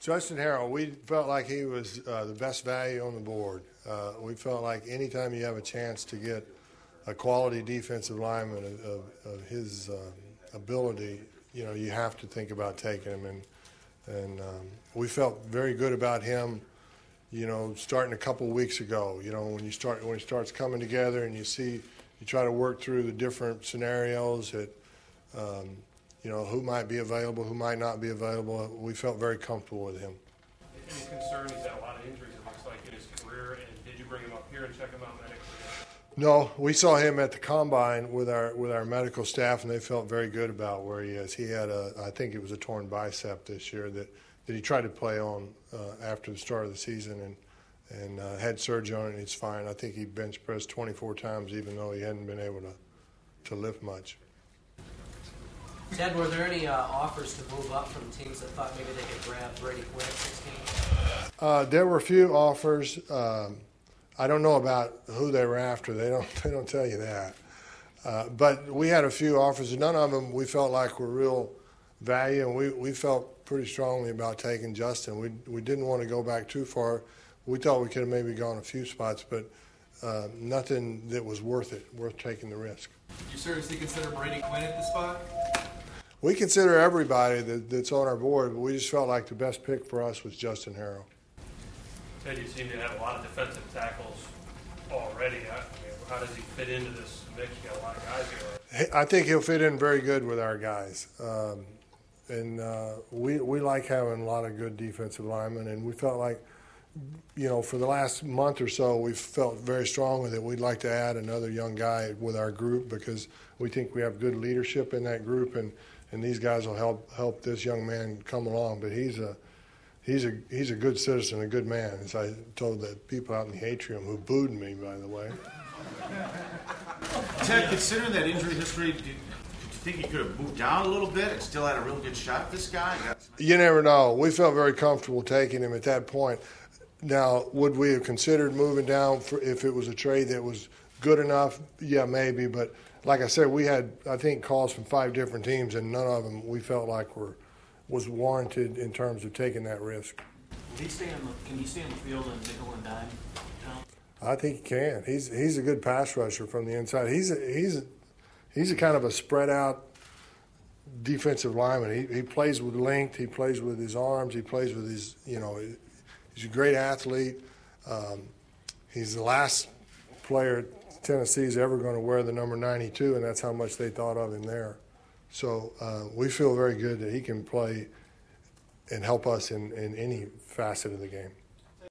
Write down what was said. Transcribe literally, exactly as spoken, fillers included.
Justin Harrell, we felt like he was uh, the best value on the board. Uh, we felt like anytime you have a chance to get a quality defensive lineman of, of, of his uh, ability, you know, you have to think about taking him. And, and um, we felt very good about him, you know, starting a couple of weeks ago. You know, when you start when he starts coming together and you see, you try to work through the different scenarios that, um, you know, who might be available, who might not be available. We felt very comfortable with him. Any concern? He's had a lot of injuries, it looks like, in his career. And did you bring him up here and check him out medically? No, we saw him at the combine with our with our medical staff, and they felt very good about where he is. He had a, I think it was a torn bicep this year that, that he tried to play on uh, after the start of the season, and and uh, had surgery on it, and he's fine. I think he bench pressed twenty-four times, even though he hadn't been able to to lift much. Ted, were there any uh, offers to move up from teams that thought maybe they could grab Brady Quinn at sixteen? Uh, there were a few offers. Um, I don't know about who they were after. They don't. They don't tell you that. Uh, but we had a few offers, and none of them we felt like were real value, and we, we felt pretty strongly about taking Justin. We we didn't want to go back too far. We thought we could have maybe gone a few spots, but uh, nothing that was worth it, worth taking the risk. Did you seriously consider Brady Quinn at the spot? We consider everybody that, that's on our board, but we just felt like the best pick for us was Justin Harrell. Ted, you seem to have a lot of defensive tackles already. I mean, how does he fit into this mix? You got a lot of guys here. I think he'll fit in very good with our guys. Um, and uh, we, we like having a lot of good defensive linemen, and we felt like, you know, for the last month or so, we've felt very strongly that we'd like to add another young guy with our group because we think we have good leadership in that group, and, and these guys will help help this young man come along. But he's a he's a he's a good citizen, a good man, as I told the people out in the atrium who booed me, by the way. Ted, considering that injury history, did, did you think he could have moved down a little bit and still had a real good shot at this guy? You never know. We felt very comfortable taking him at that point. Now, would we have considered moving down for, if it was a trade that was good enough? Yeah, maybe. But like I said, we had, I think, calls from five different teams, and none of them we felt like were was warranted in terms of taking that risk. Will he stay on the, can he stay on the field and nickel and dime? No? I think he can. He's he's a good pass rusher from the inside. He's a, he's a, he's a kind of a spread out defensive lineman. He he plays with length. He plays with his arms. He plays with his, you know. He's a great athlete. Um, he's the last player Tennessee's ever going to wear the number ninety-two, and that's how much they thought of him there. So uh, we feel very good that he can play and help us in, in any facet of the game.